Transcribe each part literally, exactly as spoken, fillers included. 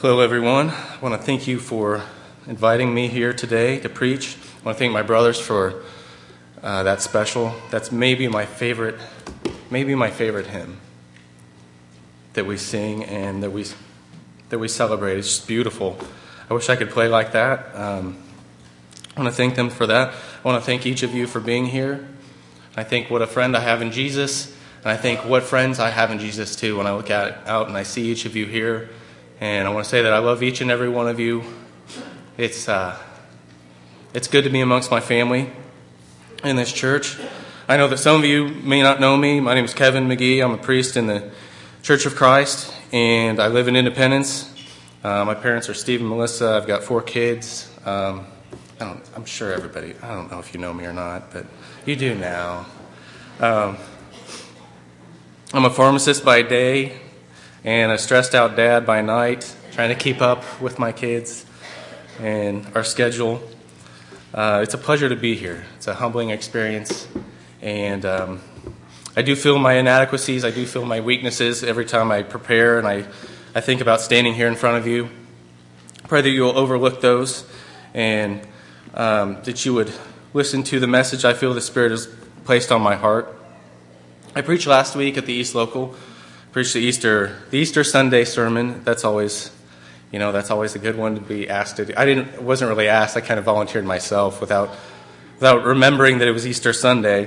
Hello, everyone. I want to thank you for inviting me here today to preach. I want to thank my brothers for uh, that special. That's maybe my favorite, maybe my favorite hymn that we sing and that we that we celebrate. It's just beautiful. I wish I could play like that. Um, I want to thank them for that. I want to thank each of you for being here. I think what a friend I have in Jesus, and I think what friends I have in Jesus too. When I look at it, out and I see each of you here. And I want to say that I love each and every one of you. It's uh, it's good to be amongst my family in this church. I know that some of you may not know me. My name is Kevin McGee. I'm a priest in the Church of Christ, and I live in Independence. Uh, my parents are Steve and Melissa. I've got four kids. Um, I don't, I'm sure everybody, I don't know if you know me or not, but you do now. Um, I'm a pharmacist by day and a stressed out dad by night, trying to keep up with my kids and our schedule. Uh, it's a pleasure to be here. It's a humbling experience, and um, I do feel my inadequacies. I do feel my weaknesses every time I prepare, and I, I think about standing here in front of you. Pray that you will overlook those, and um, that you would listen to the message I feel the Spirit has placed on my heart. I preached last week at the East Local. Preached the Easter, the Easter Sunday sermon. That's always, you know, that's always a good one to be asked to do. I didn't, wasn't really asked. I kind of volunteered myself without, without remembering that it was Easter Sunday.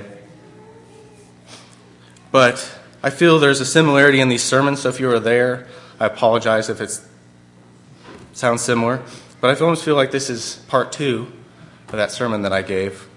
But I feel there's a similarity in these sermons. So if you were there, I apologize if it sounds similar. But I almost feel like this is part two of that sermon that I gave.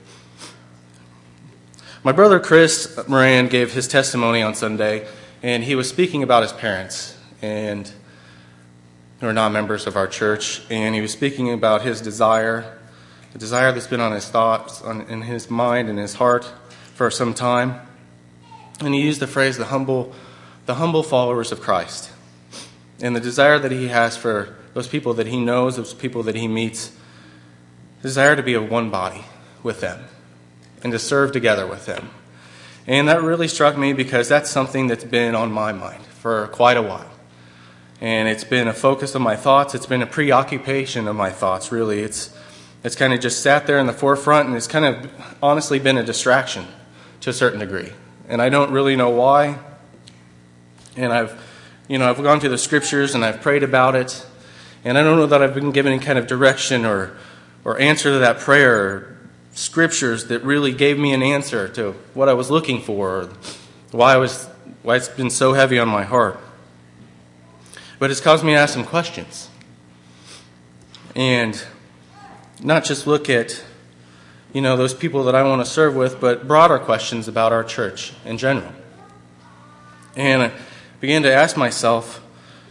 My brother Chris Moran gave his testimony on Sunday. And he was speaking about his parents, and who are not members of our church. And he was speaking about his desire, the desire that's been on his thoughts, on, in his mind and his heart for some time. And he used the phrase, the humble, the humble followers of Christ. And the desire that he has for those people that he knows, those people that he meets, desire to be of one body with them and to serve together with them. And that really struck me because that's something that's been on my mind for quite a while. And it's been a focus of my thoughts. It's been a preoccupation of my thoughts, really. It's it's kind of just sat there in the forefront, and it's kind of honestly been a distraction to a certain degree. And I don't really know why. And I've, you know, I've gone through the scriptures and I've prayed about it. And I don't know that I've been given any kind of direction or or answer to that prayer, scriptures that really gave me an answer to what I was looking for, or why I was why it's been so heavy on my heart. But it's caused me to ask some questions. And not just look at, you know, those people that I want to serve with, but broader questions about our church in general. And I began to ask myself,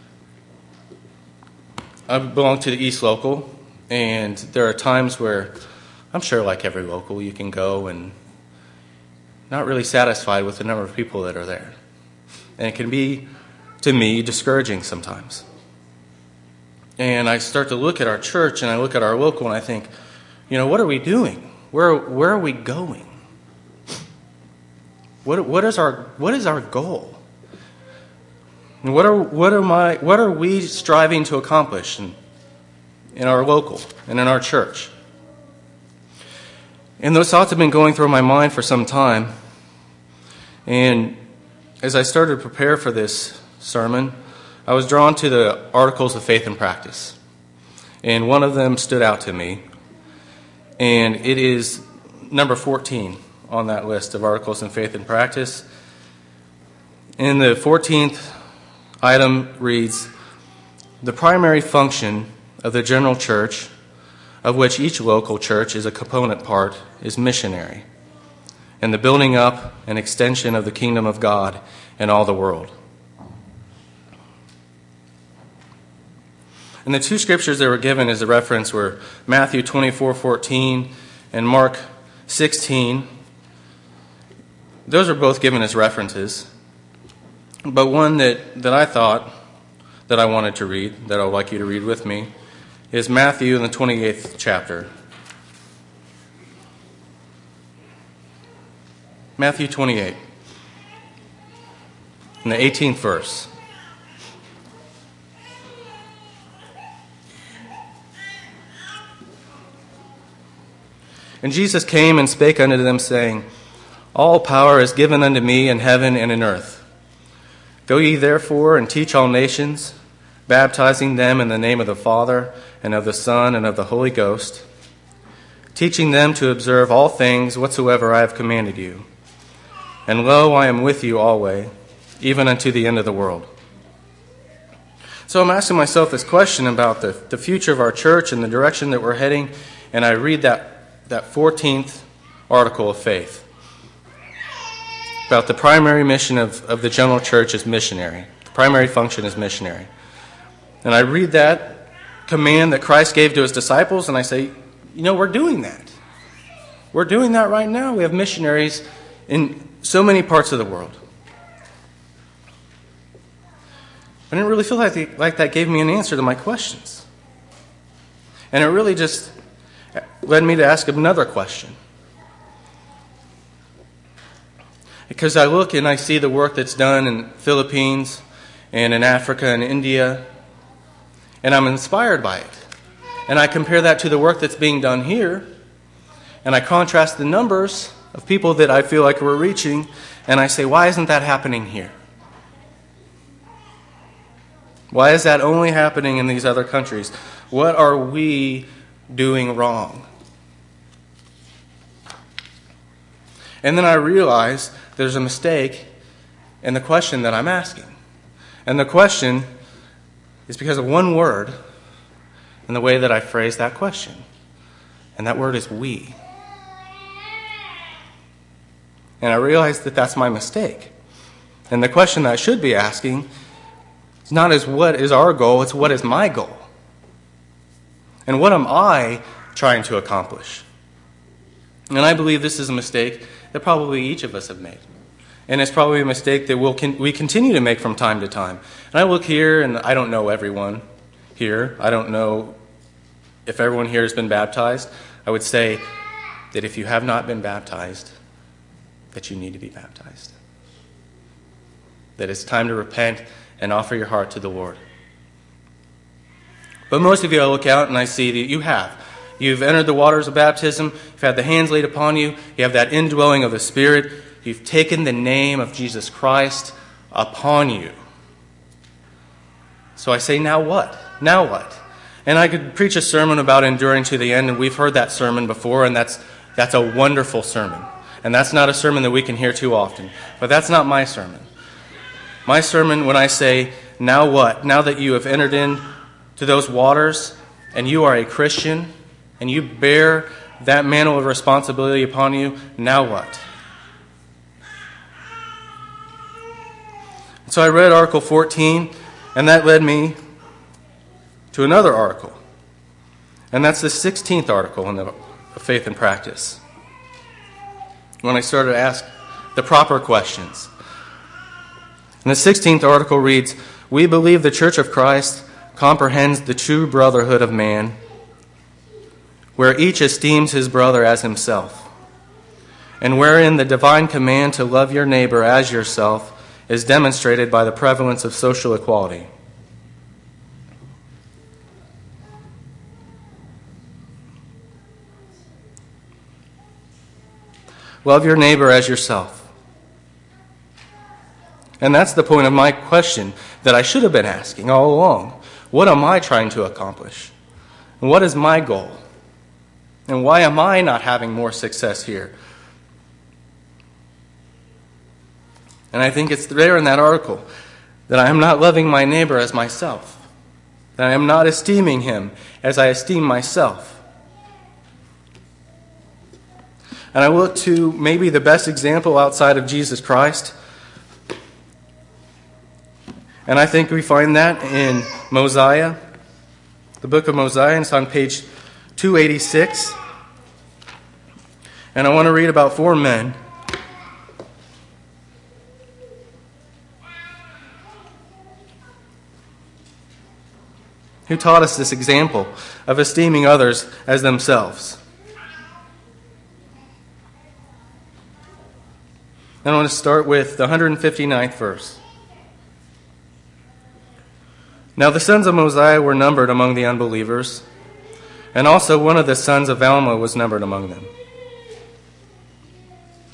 I belong to the East Local, and there are times where I'm sure like every local, you can go and not really satisfied with the number of people that are there. And it can be, to me, discouraging sometimes. And I start to look at our church and I look at our local and I think, you know, what are we doing? Where where are we going? What what is our what is our goal? And what are what am I what are we striving to accomplish in, in our local and in our church? And those thoughts have been going through my mind for some time. And as I started to prepare for this sermon, I was drawn to the Articles of Faith and Practice. And one of them stood out to me. And it is number fourteen on that list of Articles of Faith and Practice. And the fourteenth item reads, "The primary function of the general church, of which each local church is a component part, is missionary, and the building up and extension of the kingdom of God in all the world." And the two scriptures that were given as a reference were Matthew twenty-four fourteen and Mark sixteen. Those are both given as references. But one that, that I thought that I wanted to read, that I would like you to read with me, is Matthew in the twenty-eighth chapter. Matthew twenty-eight, in the eighteenth verse. And Jesus came and spake unto them, saying, All power is given unto me in heaven and in earth. Go ye therefore and teach all nations, baptizing them in the name of the Father, and of the Son, and of the Holy Ghost, teaching them to observe all things whatsoever I have commanded you. And lo, I am with you always, even unto the end of the world. So I'm asking myself this question about the, the future of our church and the direction that we're heading, and I read that that fourteenth article of faith about the primary mission of, of the general church is missionary. The primary function is missionary. And I read that command that Christ gave to his disciples, and I say, you know, we're doing that. We're doing that right now. We have missionaries in so many parts of the world. I didn't really feel like, the, like that gave me an answer to my questions. And it really just led me to ask another question. Because I look and I see the work that's done in Philippines and in Africa and India, and I'm inspired by it. And I compare that to the work that's being done here, and I contrast the numbers of people that I feel like we're reaching, and I say, why isn't that happening here? Why is that only happening in these other countries? What are we doing wrong? And then I realize there's a mistake in the question that I'm asking. And the question is because of one word and the way that I phrase that question. And that word is we. And I realize that that's my mistake. And the question that I should be asking is not as what is our goal, it's what is my goal? And what am I trying to accomplish? And I believe this is a mistake that probably each of us have made. And it's probably a mistake that we'll con- we continue to make from time to time. And I look here, and I don't know everyone here. I don't know if everyone here has been baptized. I would say that if you have not been baptized, that you need to be baptized. That it's time to repent and offer your heart to the Lord. But most of you, I look out and I see that you have. You've entered the waters of baptism. You've had the hands laid upon you. You have that indwelling of the Spirit. You've taken the name of Jesus Christ upon you. So I say, now what? Now what? And I could preach a sermon about enduring to the end, and we've heard that sermon before, and that's that's a wonderful sermon. And that's not a sermon that we can hear too often. But that's not my sermon. My sermon, when I say, now what? Now that you have entered in to those waters, and you are a Christian, and you bear that mantle of responsibility upon you, now what? So I read Article fourteen, and that led me to another article. And that's the sixteenth article in the Faith and Practice. When I started to ask the proper questions. And the sixteenth article reads, we believe the Church of Christ comprehends the true brotherhood of man, where each esteems his brother as himself, and wherein the divine command to love your neighbor as yourself is demonstrated by the prevalence of social equality. Love your neighbor as yourself. And that's the point of my question that I should have been asking all along. What am I trying to accomplish? And what is my goal? And why am I not having more success here? And I think it's there in that article that I am not loving my neighbor as myself, that I am not esteeming him as I esteem myself. And I look to maybe the best example outside of Jesus Christ, and I think we find that in Mosiah, the book of Mosiah, and it's on page two eighty-six. And I want to read about four men who taught us this example of esteeming others as themselves. And I want to start with the one hundred fifty-ninth verse. Now the sons of Mosiah were numbered among the unbelievers, and also one of the sons of Alma was numbered among them.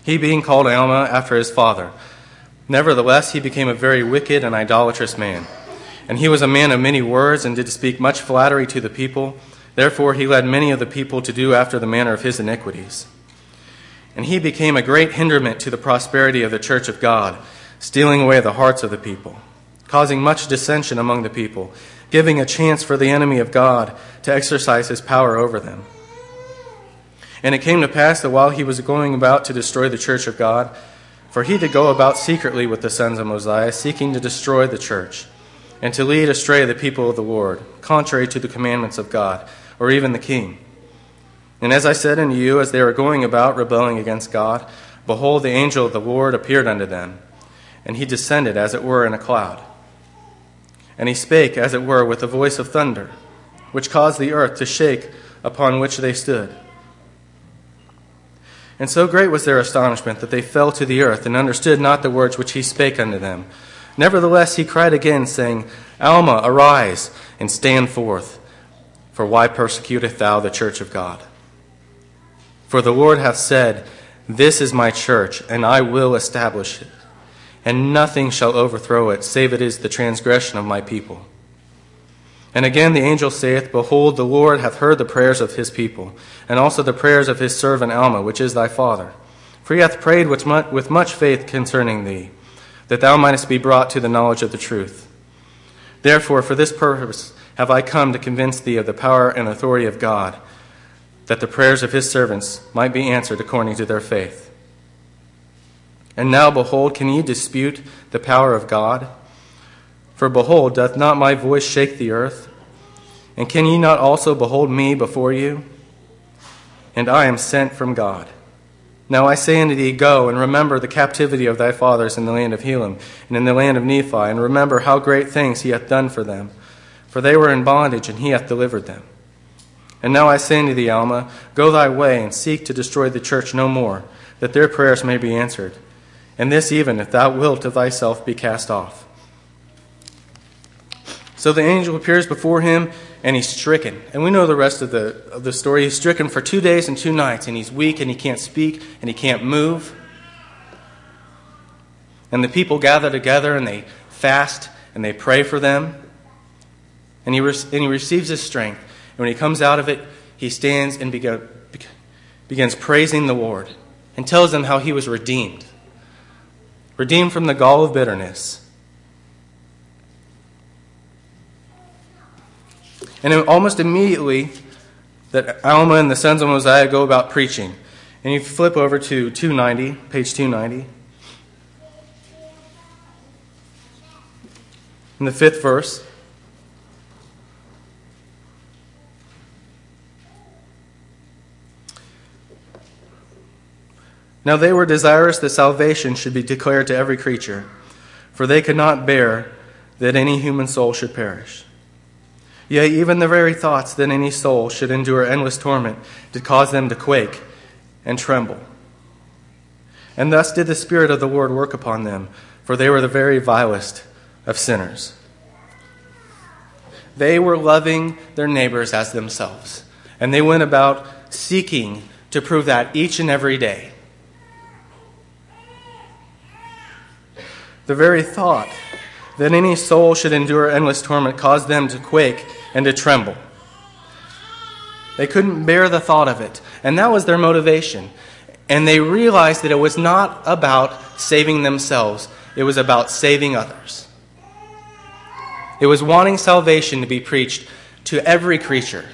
he being called Alma after his father. Nevertheless, he became a very wicked and idolatrous man. And he was a man of many words, and did speak much flattery to the people. Therefore he led many of the people to do after the manner of his iniquities. And he became a great hinderment to the prosperity of the church of God, stealing away the hearts of the people, causing much dissension among the people, giving a chance for the enemy of God to exercise his power over them. And it came to pass that while he was going about to destroy the church of God, for he did go about secretly with the sons of Mosiah, seeking to destroy the church, and to lead astray the people of the Lord, contrary to the commandments of God, or even the king. And as I said unto you, as they were going about rebelling against God, behold, the angel of the Lord appeared unto them, and he descended as it were in a cloud. And he spake as it were with a voice of thunder, which caused the earth to shake upon which they stood. And so great was their astonishment that they fell to the earth, and understood not the words which he spake unto them. Nevertheless he cried again, saying, Alma, arise, and stand forth. For why persecutest thou the church of God? For the Lord hath said, This is my church, and I will establish it, and nothing shall overthrow it, save it is the transgression of my people. And again the angel saith, Behold, the Lord hath heard the prayers of his people, and also the prayers of his servant Alma, which is thy father. For he hath prayed with much faith concerning thee, that thou mightest be brought to the knowledge of the truth. Therefore, for this purpose have I come to convince thee of the power and authority of God, that the prayers of his servants might be answered according to their faith. And now, behold, can ye dispute the power of God? For behold, doth not my voice shake the earth? And can ye not also behold me before you? And I am sent from God. Now I say unto thee, Go, and remember the captivity of thy fathers in the land of Helam, and in the land of Nephi, and remember how great things he hath done for them. For they were in bondage, and he hath delivered them. And now I say unto thee, Alma, Go thy way, and seek to destroy the church no more, that their prayers may be answered. And this even, if thou wilt of thyself be cast off. So the angel appears before him, and he's stricken. And we know the rest of the, of the story. He's stricken for two days and two nights, and he's weak, and he can't speak, and he can't move. And the people gather together, and they fast, and they pray for them. And he, re- and he receives his strength. And when he comes out of it, he stands and begin, begins praising the Lord, and tells them how he was redeemed. Redeemed from the gall of bitterness. And almost immediately, that Alma and the sons of Mosiah go about preaching. And you flip over to two ninety, page two ninety. In the fifth verse. Now they were desirous that salvation should be declared to every creature, for they could not bear that any human soul should perish. Yea, even the very thoughts that any soul should endure endless torment did cause them to quake and tremble. And thus did the Spirit of the Lord work upon them, for they were the very vilest of sinners. They were loving their neighbors as themselves, and they went about seeking to prove that each and every day. The very thought that any soul should endure endless torment caused them to quake and to tremble. They couldn't bear the thought of it, and that was their motivation. And they realized that it was not about saving themselves, it was about saving others. It was wanting salvation to be preached to every creature.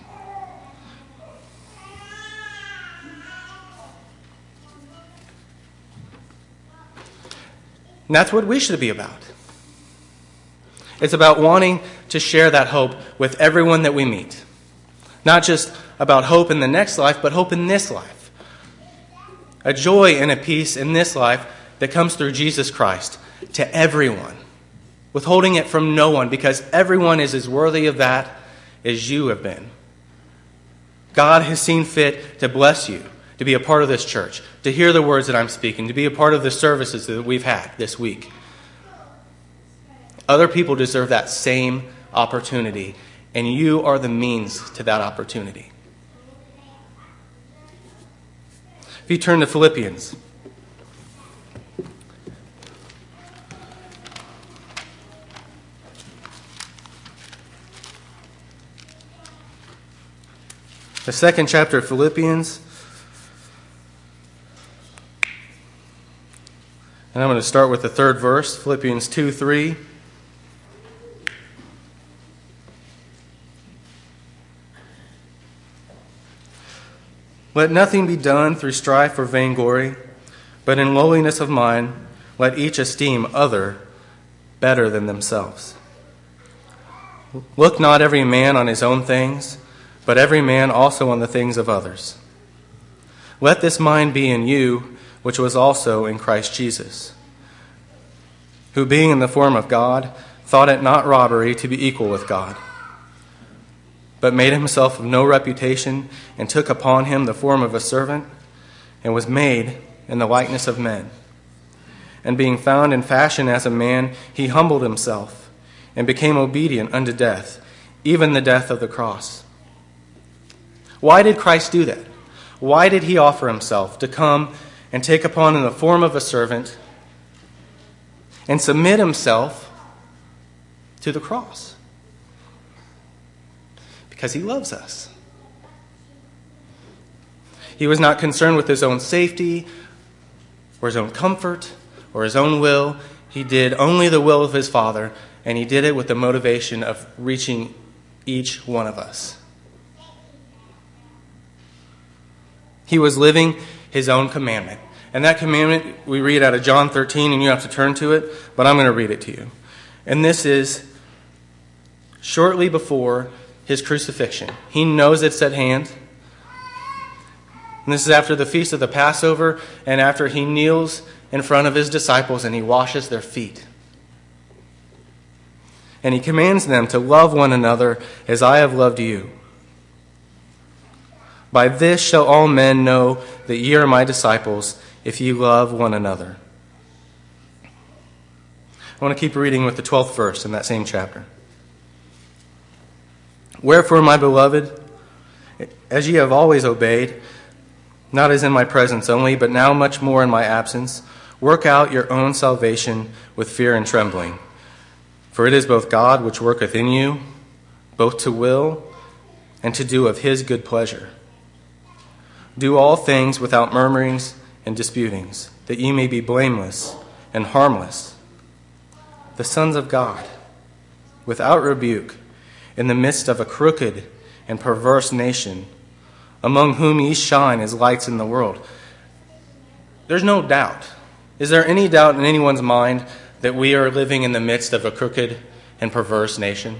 And that's what we should be about. It's about wanting to share that hope with everyone that we meet. Not just about hope in the next life, but hope in this life. A joy and a peace in this life that comes through Jesus Christ to everyone. Withholding it from no one, because everyone is as worthy of that as you have been. God has seen fit to bless you, to be a part of this church, to hear the words that I'm speaking, to be a part of the services that we've had this week. Other people deserve that same opportunity, and you are the means to that opportunity. If you turn to Philippians The second chapter of Philippians. And I'm going to start with the third verse, Philippians two three. Let nothing be done through strife or vainglory, but in lowliness of mind, let each esteem other better than themselves. Look not every man on his own things, but every man also on the things of others. Let this mind be in you, which was also in Christ Jesus, who being in the form of God, thought it not robbery to be equal with God, but made himself of no reputation, and took upon him the form of a servant, and was made in the likeness of men. And being found in fashion as a man, he humbled himself, and became obedient unto death, even the death of the cross. Why did Christ do that? Why did he offer himself to come and take upon in the form of a servant and submit himself to the cross? Because he loves us. He was not concerned with his own safety or his own comfort or his own will. He did only the will of his Father, and he did it with the motivation of reaching each one of us. He was living his own commandment. And that commandment we read out of John thirteen, and you have to turn to it, but I'm going to read it to you. And this is shortly before his crucifixion. He knows it's at hand. And this is after the feast of the Passover, and after he kneels in front of his disciples and he washes their feet. And he commands them to love one another as I have loved you. By this shall all men know that ye are my disciples, if ye love one another. I want to keep reading with the twelfth verse in that same chapter. Wherefore, my beloved, as ye have always obeyed, not as in my presence only, but now much more in my absence, work out your own salvation with fear and trembling. For it is both God which worketh in you, both to will and to do of his good pleasure. Do all things without murmurings and disputings, that ye may be blameless and harmless, the sons of God, without rebuke, in the midst of a crooked and perverse nation, among whom ye shine as lights in the world. There's no doubt. Is there any doubt in anyone's mind that we are living in the midst of a crooked and perverse nation?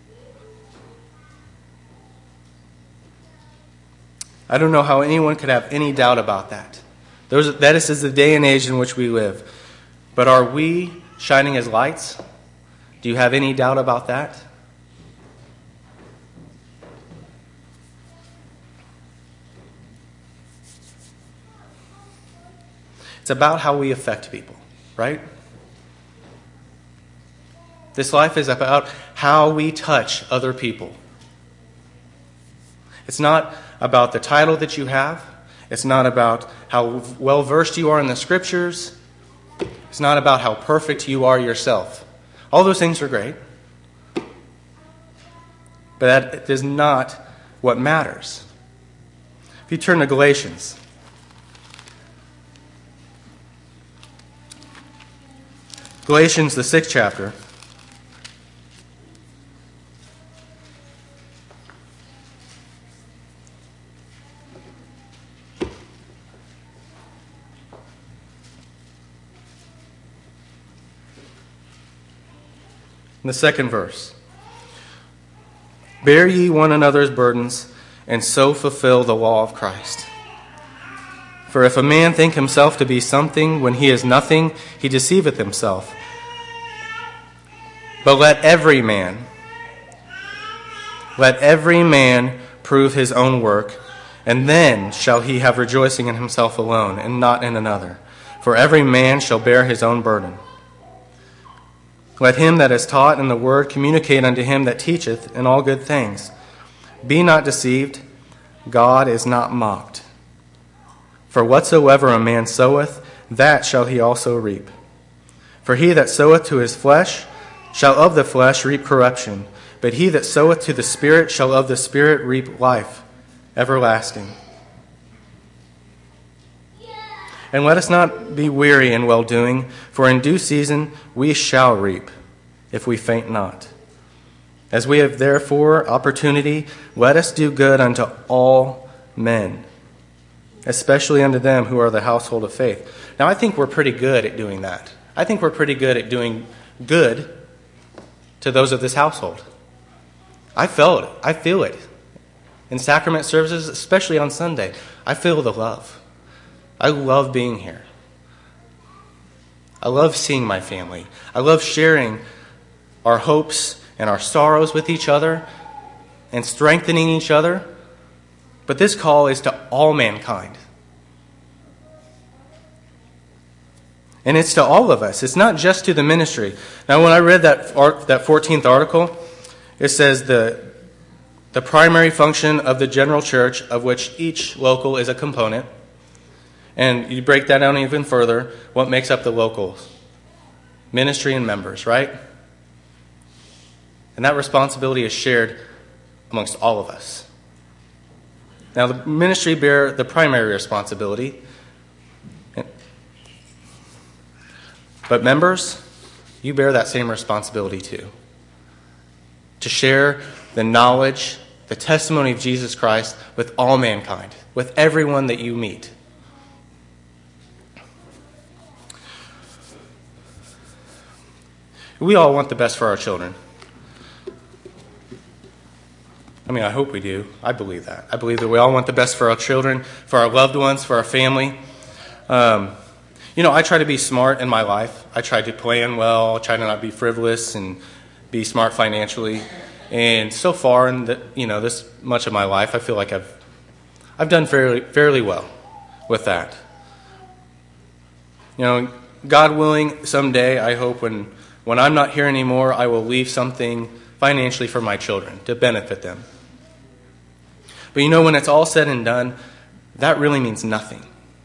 I don't know how anyone could have any doubt about that. Those, that is the day and age in which we live. But are we shining as lights? Do you have any doubt about that? It's about how we affect people, right? This life is about how we touch other people. It's not about the title that you have. It's not about how well versed you are in the scriptures. It's not about how perfect you are yourself. All those things are great. But that is not what matters. If you turn to Galatians. Galatians, the sixth chapter. In the second verse. Bear ye one another's burdens, and so fulfill the law of Christ. For if a man think himself to be something when he is nothing, he deceiveth himself. But let every man, let every man prove his own work, and then shall he have rejoicing in himself alone, and not in another. For every man shall bear his own burden. Let him that is taught in the word communicate unto him that teacheth in all good things. Be not deceived, God is not mocked. For whatsoever a man soweth, that shall he also reap. For he that soweth to his flesh shall of the flesh reap corruption, but he that soweth to the Spirit shall of the Spirit reap life everlasting. And let us not be weary in well-doing, for in due season we shall reap, if we faint not. As we have therefore opportunity, let us do good unto all men, especially unto them who are the household of faith. Now, I think we're pretty good at doing that. I think we're pretty good at doing good to those of this household. I felt it. I feel it. In sacrament services, especially on Sunday, I feel the love. I love being here. I love seeing my family. I love sharing our hopes and our sorrows with each other and strengthening each other. But this call is to all mankind. And it's to all of us. It's not just to the ministry. Now, when I read that that fourteenth article, it says the, the primary function of the general church, of which each local is a component. And you break that down even further, what makes up the locals? Ministry and members, right? And that responsibility is shared amongst all of us. Now, the ministry bear the primary responsibility. But members, you bear that same responsibility too. To share the knowledge, the testimony of Jesus Christ with all mankind, with everyone that you meet. We all want the best for our children. I mean, I hope we do. I believe that. I believe that we all want the best for our children, for our loved ones, for our family. Um, you know, I try to be smart in my life. I try to plan well. I try to not be frivolous and be smart financially. And so far, in the, you know, this much of my life, I feel like I've I've done fairly fairly well with that. You know, God willing, someday I hope when. When I'm not here anymore, I will leave something financially for my children to benefit them. But you know, when it's all said and done, that really means nothing.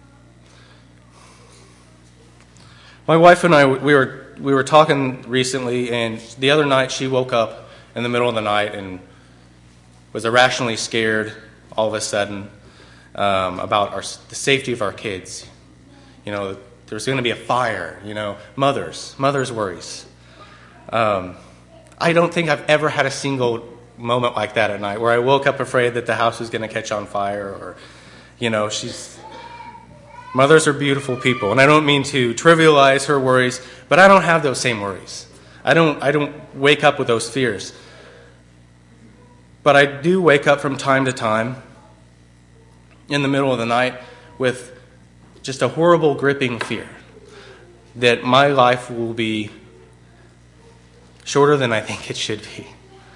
My wife and I, we were we were talking recently, and the other night she woke up in the middle of the night and was irrationally scared all of a sudden um, about our, the safety of our kids. You know, there's going to be a fire, you know, mothers, mothers' worries. Um, I don't think I've ever had a single moment like that at night where I woke up afraid that the house was going to catch on fire or, you know, she's... Mothers are beautiful people, and I don't mean to trivialize her worries, but I don't have those same worries. I don't, I don't wake up with those fears. But I do wake up from time to time in the middle of the night with just a horrible gripping fear that my life will be shorter than I think it should be.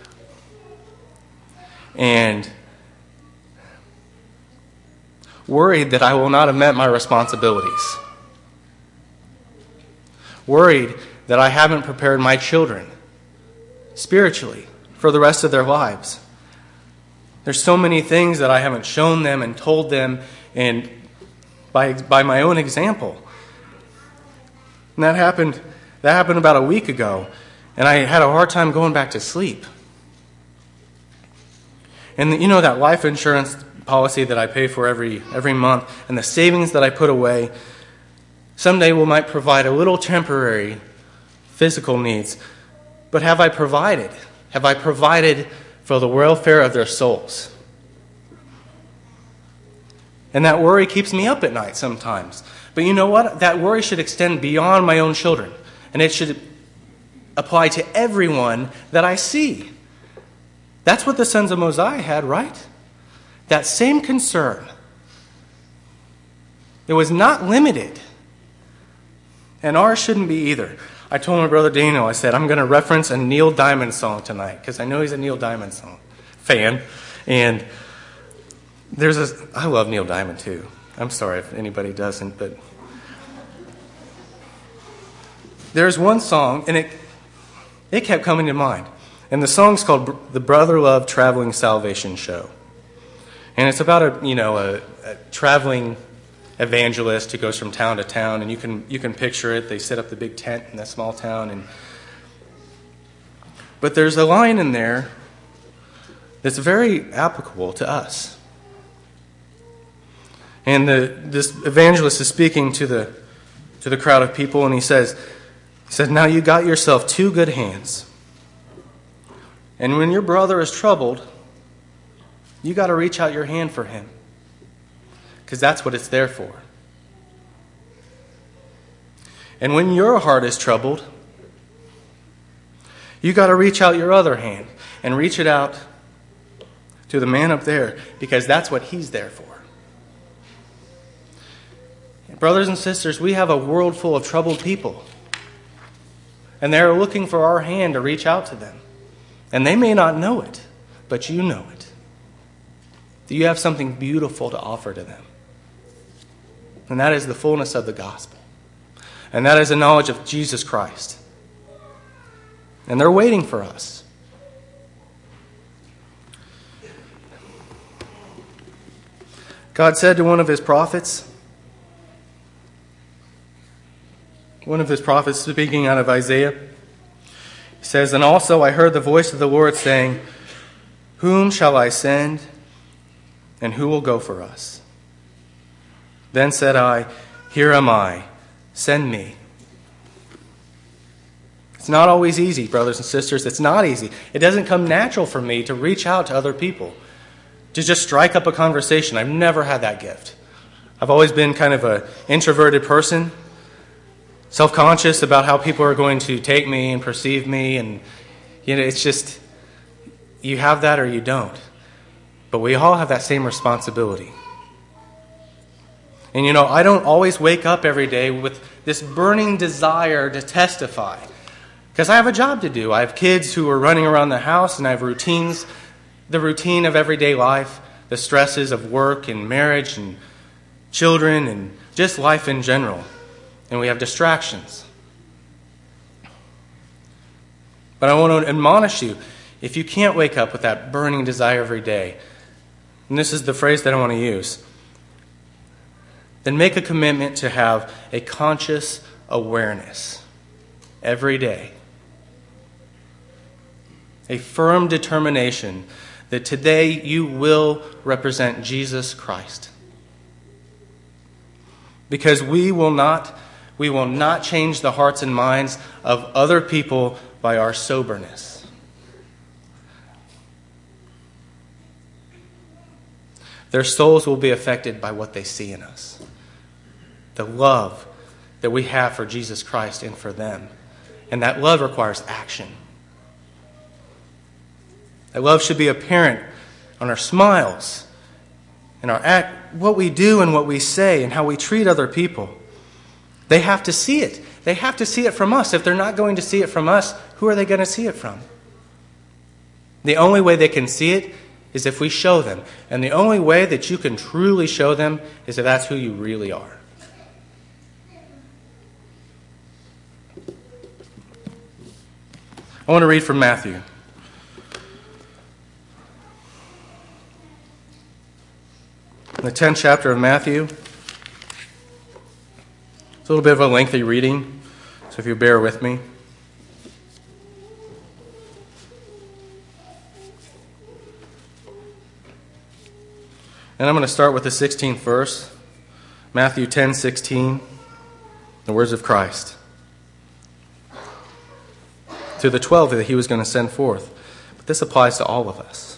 And worried that I will not have met my responsibilities. Worried that I haven't prepared my children spiritually for the rest of their lives. There's so many things that I haven't shown them and told them, and by by my own example. And that happened that happened about a week ago, and I had a hard time going back to sleep. And you know that life insurance policy that I pay for every every month and the savings that I put away someday will might provide a little temporary physical needs, but have I provided? Have I provided for the welfare of their souls? And that worry keeps me up at night sometimes. But you know what? That worry should extend beyond my own children, and it should apply to everyone that I see. That's what the sons of Mosiah had, right? That same concern. It was not limited. And ours shouldn't be either. I told my brother Daniel, I said, I'm going to reference a Neil Diamond song tonight, because I know he's a Neil Diamond song fan. And there's a, I love Neil Diamond too. I'm sorry if anybody doesn't, but there's one song, and it it kept coming to mind. And the song's called The Brother Love Traveling Salvation Show. And it's about a, you know, a, a traveling evangelist who goes from town to town, and you can you can picture it. They set up the big tent in that small town, and but there's a line in there that's very applicable to us. And the, this evangelist is speaking to the, to the crowd of people, and he says, he says, now you got yourself two good hands. And when your brother is troubled, you got to reach out your hand for him. Because that's what it's there for. And when your heart is troubled, you got to reach out your other hand and reach it out to the man up there, because that's what he's there for. Brothers and sisters, we have a world full of troubled people. And they're looking for our hand to reach out to them. And they may not know it, but you know it. You have something beautiful to offer to them. And that is the fullness of the gospel. And that is the knowledge of Jesus Christ. And they're waiting for us. God said to one of his prophets, one of his prophets speaking out of Isaiah, he says, and also I heard the voice of the Lord saying, whom shall I send, and who will go for us? Then said I, here am I, send me. It's not always easy, brothers and sisters. It's not easy. It doesn't come natural for me to reach out to other people, to just strike up a conversation. I've never had that gift. I've always been kind of an introverted person, self-conscious about how people are going to take me and perceive me. And, you know, it's just, you have that or you don't. But we all have that same responsibility. And, you know, I don't always wake up every day with this burning desire to testify. Because I have a job to do. I have kids who are running around the house, and I have routines, the routine of everyday life, the stresses of work and marriage and children and just life in general. And we have distractions. But I want to admonish you, if you can't wake up with that burning desire every day, and this is the phrase that I want to use, then make a commitment to have a conscious awareness every day. A firm determination that today you will represent Jesus Christ. Because we will not, we will not change the hearts and minds of other people by our soberness. Their souls will be affected by what they see in us. The love that we have for Jesus Christ and for them. And that love requires action. That love should be apparent on our smiles and our act, what we do and what we say and how we treat other people. They have to see it. They have to see it from us. If they're not going to see it from us, who are they going to see it from? The only way they can see it is if we show them. And the only way that you can truly show them is if that's who you really are. I want to read from Matthew. In the tenth chapter of Matthew. It's a little bit of a lengthy reading, so if you bear with me. And I'm going to start with the sixteenth verse, Matthew ten sixteen, the words of Christ. To the twelve that he was going to send forth. But this applies to all of us.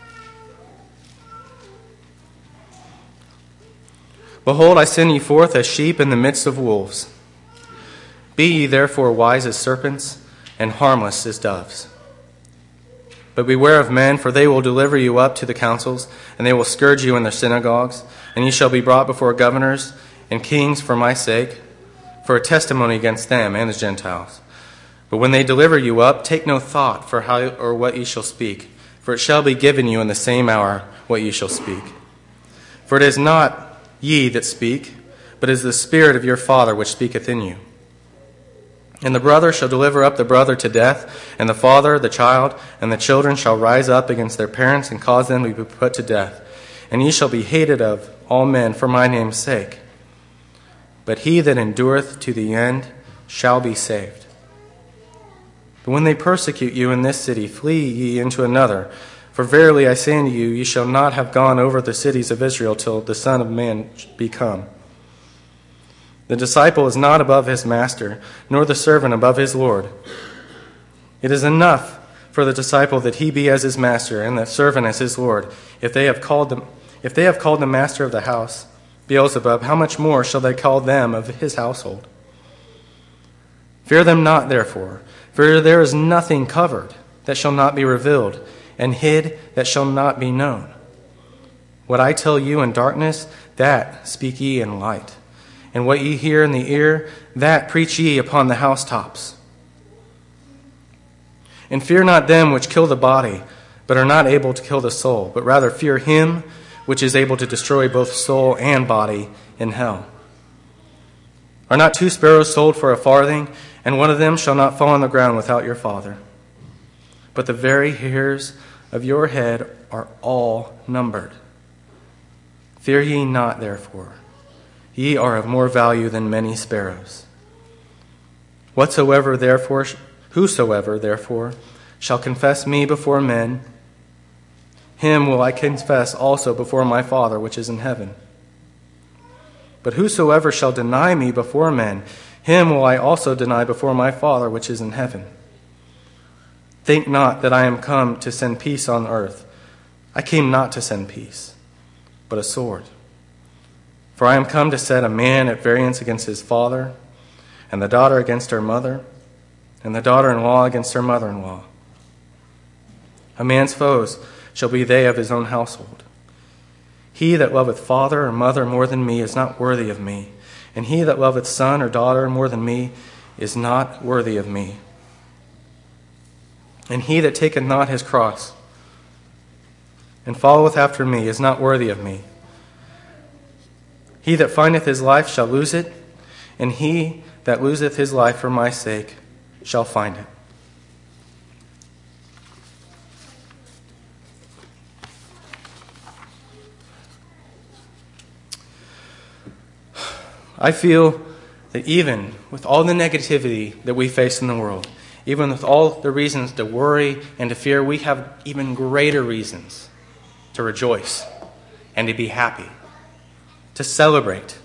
Behold, I send you forth as sheep in the midst of wolves. Be ye therefore wise as serpents, and harmless as doves. But beware of men, for they will deliver you up to the councils, and they will scourge you in their synagogues, and ye shall be brought before governors and kings for my sake, for a testimony against them and the Gentiles. But when they deliver you up, take no thought for how or what ye shall speak, for it shall be given you in the same hour what ye shall speak. For it is not ye that speak, but is the Spirit of your Father which speaketh in you. And the brother shall deliver up the brother to death, and the father the child, and the children shall rise up against their parents and cause them to be put to death. And ye shall be hated of all men for my name's sake. But he that endureth to the end shall be saved. But when they persecute you in this city, flee ye into another. For verily I say unto you, ye shall not have gone over the cities of Israel till the Son of Man be come. The disciple is not above his master, nor the servant above his Lord. It is enough for the disciple that he be as his master, and the servant as his Lord. If they have called them, if they have called the master of the house Beelzebub, how much more shall they call them of his household? Fear them not, therefore, for there is nothing covered that shall not be revealed, and hid that shall not be known. What I tell you in darkness, that speak ye in light. And what ye hear in the ear, that preach ye upon the housetops. And fear not them which kill the body, but are not able to kill the soul, but rather fear him which is able to destroy both soul and body in hell. Are not two sparrows sold for a farthing, and one of them shall not fall on the ground without your Father? But the very hairs of your head are all numbered. Fear ye not, therefore. Ye are of more value than many sparrows. Whatsoever, therefore, whosoever, therefore, shall confess me before men, him will I confess also before my Father which is in heaven. But whosoever shall deny me before men, him will I also deny before my Father which is in heaven. Think not that I am come to send peace on earth. I came not to send peace, but a sword. For I am come to set a man at variance against his father, and the daughter against her mother, and the daughter-in-law against her mother-in-law. A man's foes shall be they of his own household. He that loveth father or mother more than me is not worthy of me, and he that loveth son or daughter more than me is not worthy of me. And he that taketh not his cross and followeth after me is not worthy of me. He that findeth his life shall lose it, and he that loseth his life for my sake shall find it. I feel that even with all the negativity that we face in the world, even with all the reasons to worry and to fear, we have even greater reasons to rejoice and to be happy, to celebrate.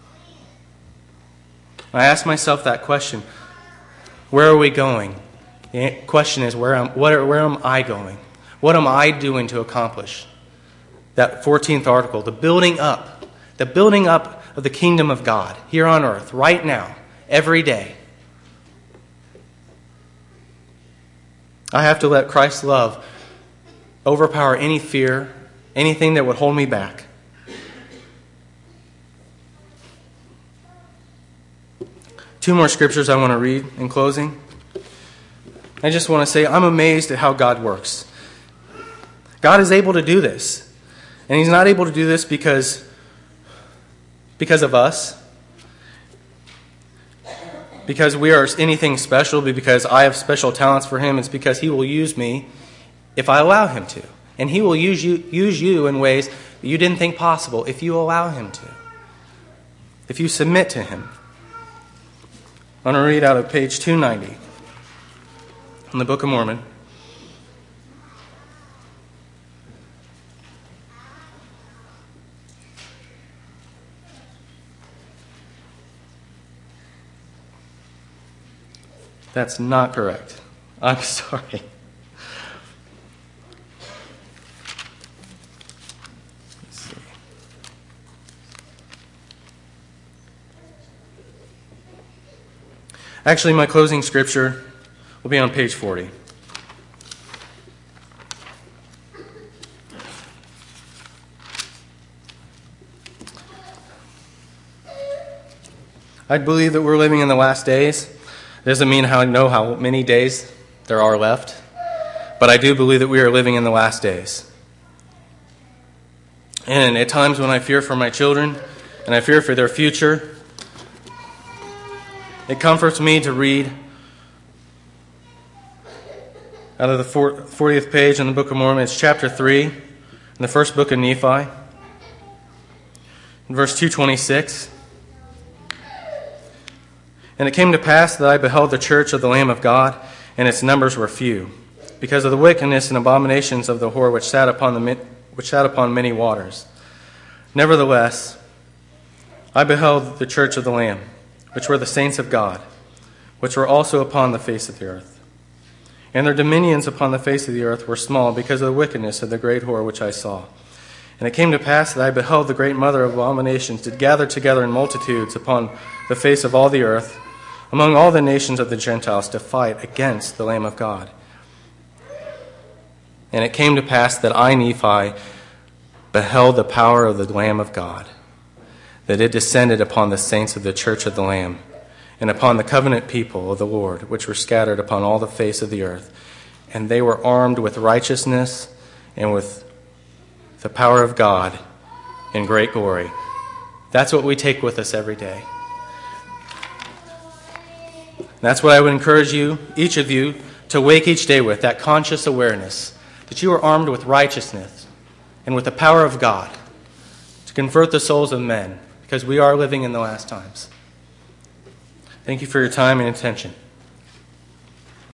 I ask myself that question, where are we going? The question is, where am, what are, where am I going? What am I doing to accomplish that fourteenth article, the building up, the building up of the kingdom of God here on earth, right now, every day? I have to let Christ's love overpower any fear, anything that would hold me back. Two more scriptures I want to read in closing. I just want to say I'm amazed at how God works. God is able to do this. And He's not able to do this because, because of us, because we are anything special, because I have special talents for Him. It's because He will use me if I allow Him to. And He will use you, use you in ways that you didn't think possible if you allow Him to. If you submit to Him. I'm going to read out of page two ninety in the Book of Mormon. That's not correct. I'm sorry. Let's see. Actually, my closing scripture will be on page forty. I believe that we're living in the last days. It doesn't mean how I know how many days there are left, but I do believe that we are living in the last days. And at times when I fear for my children and I fear for their future, it comforts me to read out of the fortieth page in the Book of Mormon. It's chapter three in the first book of Nephi, in verse two twenty-six. And it came to pass that I beheld the church of the Lamb of God, and its numbers were few. because of the wickedness and abominations of the whore which sat upon the which sat upon many waters. Nevertheless, I beheld the church of the Lamb, which were the saints of God, which were also upon the face of the earth. And their dominions upon the face of the earth were small, because of the wickedness of the great whore which I saw. And it came to pass that I beheld the great mother of abominations did gather together in multitudes upon the face of all the earth, among all the nations of the Gentiles, to fight against the Lamb of God. And it came to pass that I, Nephi, beheld the power of the Lamb of God, that it descended upon the saints of the church of the Lamb, and upon the covenant people of the Lord, which were scattered upon all the face of the earth. And they were armed with righteousness and with the power of God in great glory. That's what we take with us every day. That's what I would encourage you, each of you, to wake each day with, that conscious awareness that you are armed with righteousness and with the power of God to convert the souls of men, because we are living in the last times. Thank you for your time and attention.